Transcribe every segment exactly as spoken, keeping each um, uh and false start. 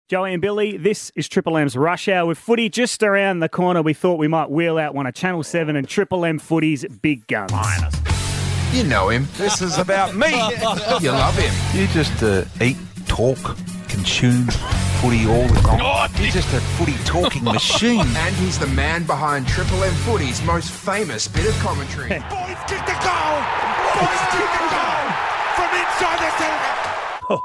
Joey and Billy, this is Triple M's Rush Hour with footy just around the corner. We thought we might wheel out one of Channel seven and Triple M Footy's big guns. You know him. This is about me. You love him. You just uh, eat, talk, consume footy all the time. You're just a footy talking machine. And he's the man behind Triple M Footy's most famous bit of commentary. Boys kick the goal! Boys kick the goal! From inside the centre!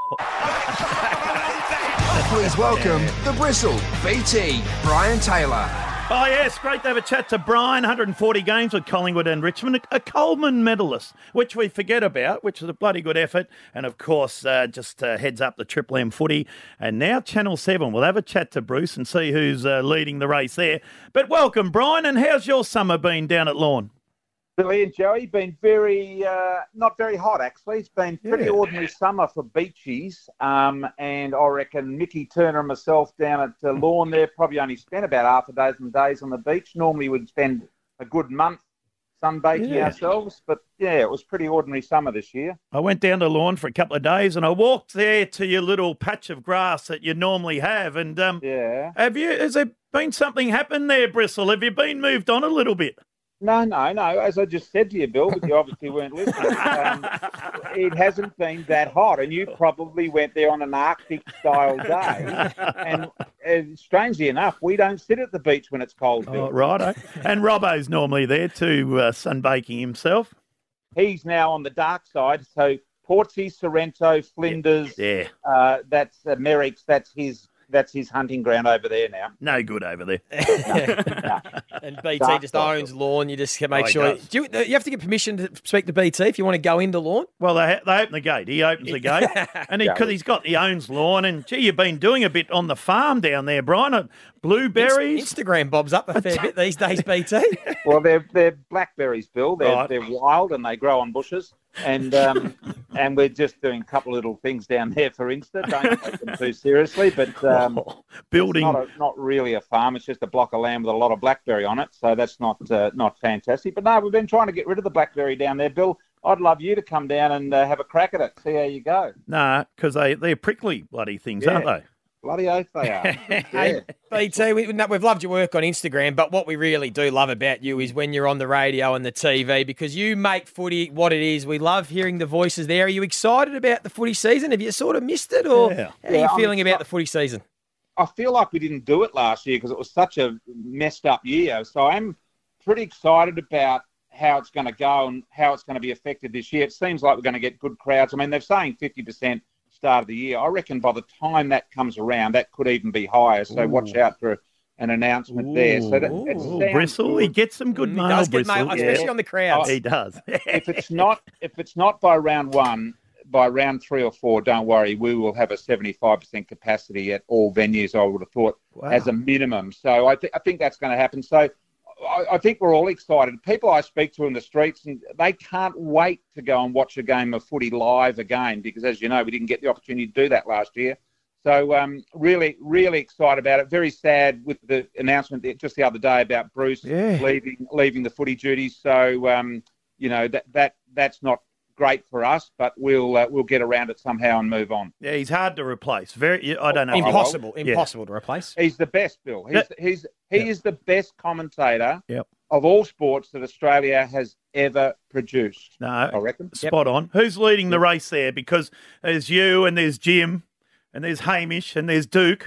Please welcome the Bristle, B T, Brian Taylor. Oh, yes, great to have a chat to Brian. one hundred forty games with Collingwood and Richmond. A Coleman medalist, which we forget about, which is a bloody good effort. And, of course, uh, just uh, heads up the Triple M Footy. And now Channel seven. We'll have a chat to Bruce and see who's uh, leading the race there. But welcome, Brian. And how's your summer been down at Lorne? Billy and Joey, been very, uh, not very hot actually. It's been pretty Yeah. ordinary summer for beachies. Um, and I reckon Mickey Turner and myself down at uh, Lorne there probably only spent about half a dozen days on the beach. Normally we'd spend a good month sunbaking Yeah. ourselves. But yeah, it was pretty ordinary summer this year. I went down to Lorne for a couple of days and I walked there to your little patch of grass that you normally have. And um, Yeah. have you, has there been something happen there, Bristle? Have you been moved on a little bit? No, no, no. As I just said to you, Bill, but you obviously weren't listening. Um, it hasn't been that hot, and you probably went there on an Arctic-style day. And uh, strangely enough, we don't sit at the beach when it's cold, Bill. Oh, righto. And Robbo's normally there too, uh, sunbaking himself. He's now on the dark side, so Portsea, Sorrento, Flinders, Yeah, uh, that's uh, Merrick's, that's his That's his hunting ground over there now. no good over there. And B T Dark just side. owns Lorne. You just make Oh, he sure. does. Do you, you have to get permission to speak to B T if you want to go into Lorne? Well, they, they open the gate. He opens the gate, and because Yeah. he, has got he owns Lorne, and gee, you've been doing a bit on the farm down there, Brian. Uh, Blueberries. Instagram bobs up a fair bit these days, B T. Well, they're they're blackberries, Bill. They're Right. they're wild and they grow on bushes. And um, and we're just doing a couple of little things down there for Insta. Don't take them too seriously, but um, Oh, building. it's not a, not really a farm. It's just a block of land with a lot of blackberry on it. So that's not uh, not fantastic. But no, we've been trying to get rid of the blackberry down there, Bill. I'd love you to come down and uh, have a crack at it. See how you go. Nah, because they they're prickly bloody things, Yeah. aren't they? Bloody oath they are. Yeah. Hey, B T, we, no, we've loved your work on Instagram, but what we really do love about you is when you're on the radio and the T V, because you make footy what it is. We love hearing the voices there. Are you excited about the footy season? Have you sort of missed it, or Yeah. how are Yeah, you I'm feeling exci- about the footy season? I feel like we didn't do it last year because it was such a messed up year. So I'm pretty excited about how it's going to go and how it's going to be affected this year. It seems like we're going to get good crowds. I mean, they're saying fifty percent start of the year. I reckon by the time that comes around, that could even be higher. So watch out for an announcement there. So that, it Ooh, sounds Bristle, he good. gets some good Mm, he mail, does get Bristle. mail, Yeah. especially on the crowds. He does. if it's not if it's not by round one, by round three or four, don't worry, we will have a seventy-five percent capacity at all venues, I would have thought, Wow. as a minimum. So I, th- I think that's going to happen. So I, I think we're all excited. People I speak to in the streets, and they can't wait to go and watch a game of footy live again because, as you know, we didn't get the opportunity to do that last year. So um, really, really excited about it. Very sad with the announcement that- just the other day about Bruce Yeah. leaving leaving the footy duties. So, um, you know, that that that's not great for us, but we'll uh, we'll get around it somehow and move on. Yeah, he's hard to replace. Very, I don't know. Impossible, Yeah. impossible to replace. He's the best, Bill. He's, Yeah. he's he Yeah. is the best commentator Yep. of all sports that Australia has ever produced. I No, reckon. spot on. Who's leading the race there? Because there's you and there's Jim and there's Hamish and there's Duke.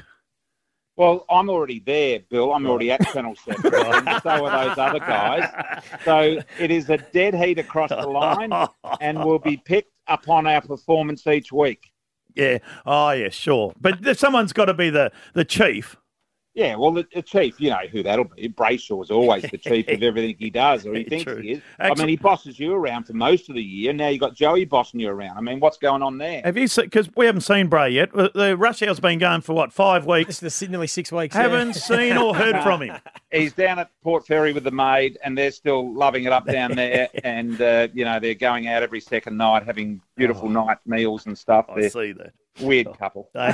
Well, I'm already there, Bill. I'm already at Channel seven, and so are those other guys. So it is a dead heat across the line, and will be picked upon our performance each week. Yeah. Oh, yeah, sure. But there's- someone's got to be the, the chief. Yeah, well, the, the chief, you know who that'll be. Brayshaw is always the chief of everything he does, or he thinks True. he is. I Actually- mean, he bosses you around for most of the year. Now you've got Joey bossing you around. I mean, what's going on there? Have you seen, because we haven't seen Bray yet. The- The rush hour's been going for, what, five weeks? It's the nearly six weeks. yeah. Haven't seen or heard from him. He's down at Port Fairy with the maid, and they're still loving it up down there. and, uh, you know, they're going out every second night, having beautiful night meals and stuff. I They're see that. weird couple. Um,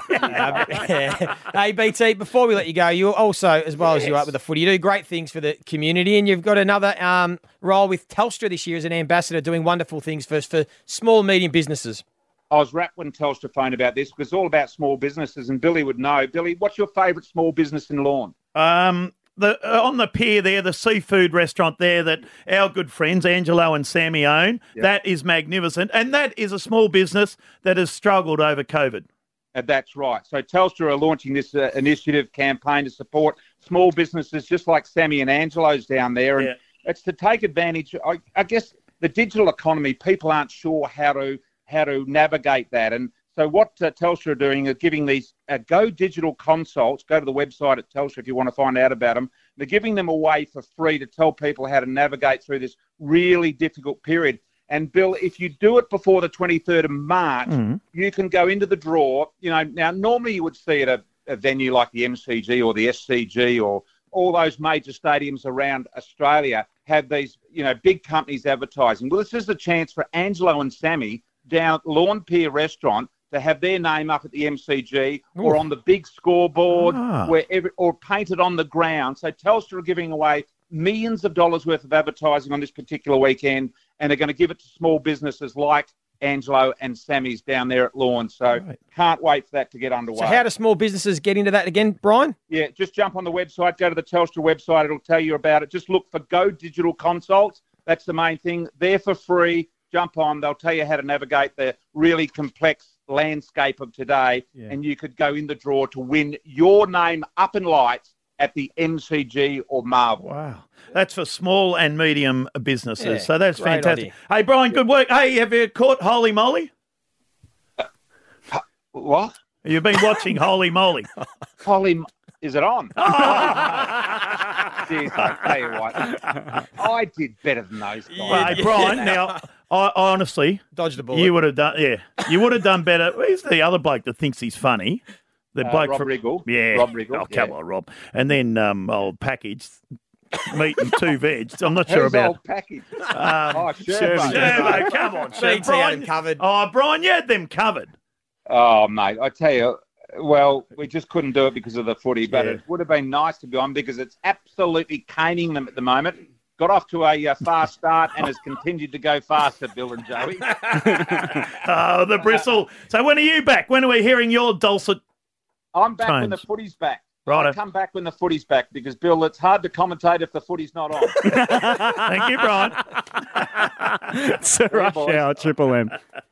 hey, B T, before we let you go, you also, as well as you are with the footy, you do great things for the community, and you've got another um, role with Telstra this year as an ambassador, doing wonderful things for, for small, medium businesses. I was rapt when Telstra phoned about this because it's all about small businesses, and Billy would know. Billy, what's your favourite small business in Lorne? Um, the uh, on the pier there, the seafood restaurant there that our good friends Angelo and Sammy own, Yep. that is magnificent, and that is a small business that has struggled over COVID. Uh, that's right. So Telstra are launching this uh, initiative campaign to support small businesses just like Sammy and Angelo's down there. And Yeah. it's to take advantage, I, I guess, the digital economy. People aren't sure how to how to navigate that. And so what uh, Telstra are doing is giving these uh, Go Digital consults. Go to the website at Telstra if you want to find out about them. They're giving them away for free to tell people how to navigate through this really difficult period. And Bill, if you do it before the twenty-third of March, Mm-hmm. you can go into the draw. You know, now normally you would see at a, a venue like the M C G or the S C G or all those major stadiums around Australia have these, you know, big companies advertising. Well, this is the chance for Angelo and Sammy down at Lawn Pier Restaurant to have their name up at the M C G or on the big scoreboard Ah. where every, or painted on the ground. So Telstra are giving away millions of dollars worth of advertising on this particular weekend, and they're going to give it to small businesses like Angelo and Sammy's down there at Lawn. So Right. can't wait for that to get underway. So how do small businesses get into that again, Brian? Yeah, just jump on the website, go to the Telstra website. It'll tell you about it. Just look for Go Digital Consults. That's the main thing. They're for free. Jump on. They'll tell you how to navigate the really complex landscape of today. Yeah. And you could go in the draw to win your name up in lights at the M C G or Marvel. Wow. That's for small and medium businesses. Yeah, so that's great fantastic. idea. Hey, Brian, good work. Hey, have you caught Holy Moly? What? You've been watching Holy Moly. Holly, is it on? Jeez, I tell you what, I did better than those guys. Well, hey, Brian, now, I, honestly, Dodged a bullet. you would have done, yeah, you would have done better. Where's the other bloke that thinks he's funny? The Uh, bloke Rob from, Riggle. Yeah. Rob Riggle, Oh, come yeah. on, Rob. And then um, old package, meat and two veg. I'm not sure Who's about. old package? Um, Oh, Sherbo. Sherbo, come on, Sherbo. B T had him covered. Oh, Brian, you had them covered. Oh, mate, I tell you, well, we just couldn't do it because of the footy, but Yeah. it would have been nice to be on because it's absolutely caning them at the moment. Got off to a uh, fast start and has continued to go faster, Bill and Joey. Oh, the bristle. So when are you back? When are we hearing your dulcet? I'm back when the Tones. footy's back. Righto. I come back when the footy's back because, Bill, it's hard to commentate if the footy's not on. Thank you, Brian. It's a rush boys. hour, Triple M.